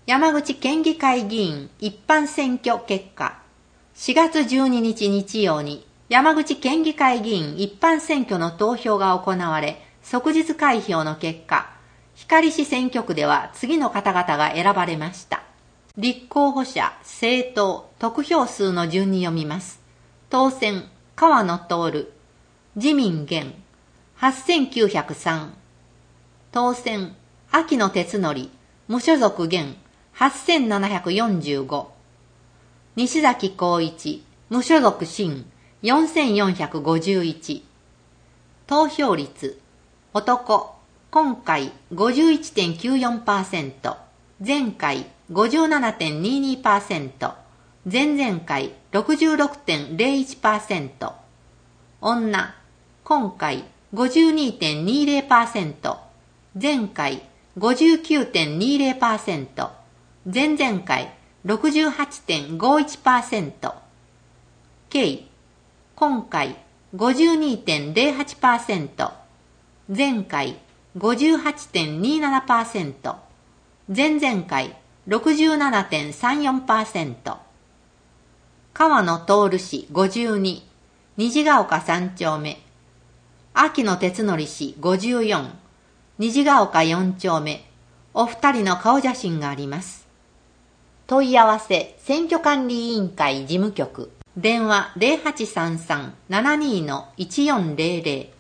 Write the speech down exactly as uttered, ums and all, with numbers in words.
山口県議会議員一般選挙結果。しがつじゅうににち日曜に山口県議会議員一般選挙の投票が行われ、即日開票の結果、光市選挙区では次の方々が選ばれました。立候補者、政党、得票数の順に読みます。当選、川野徹、自民現、はっせんきゅうひゃくさん。当選、秋野哲則、無所属現、はっせんななひゃくよんじゅうご。西崎光一、無所属新、よんせんよんひゃくごじゅういち。投票率、男、今回 ごじゅういちてんきゅうよんパーセント、前回 ごじゅうななてんにじゅうにパーセント、前々回 ろくじゅうろくてんゼロいちパーセント。女、今回 ごじゅうにてんにじゅうパーセント、前回 ごじゅうきゅうてんにじゅうパーセント、前々回 ろくじゅうはちてんごいちパーセント。K、今回 ごじゅうにてんゼロはちパーセント、前回 ごじゅうはちてんにじゅうななパーセント、前々回 ろくじゅうななてんさんじゅうよんパーセント。川野徹氏ごじゅうに、虹ヶ丘さん丁目。秋野哲則氏ごじゅうよん、虹ヶ丘よん丁目。お二人の顔写真があります。問い合わせ選挙管理委員会事務局。電話 ゼロはちさんさん ななに いちよんゼロゼロ。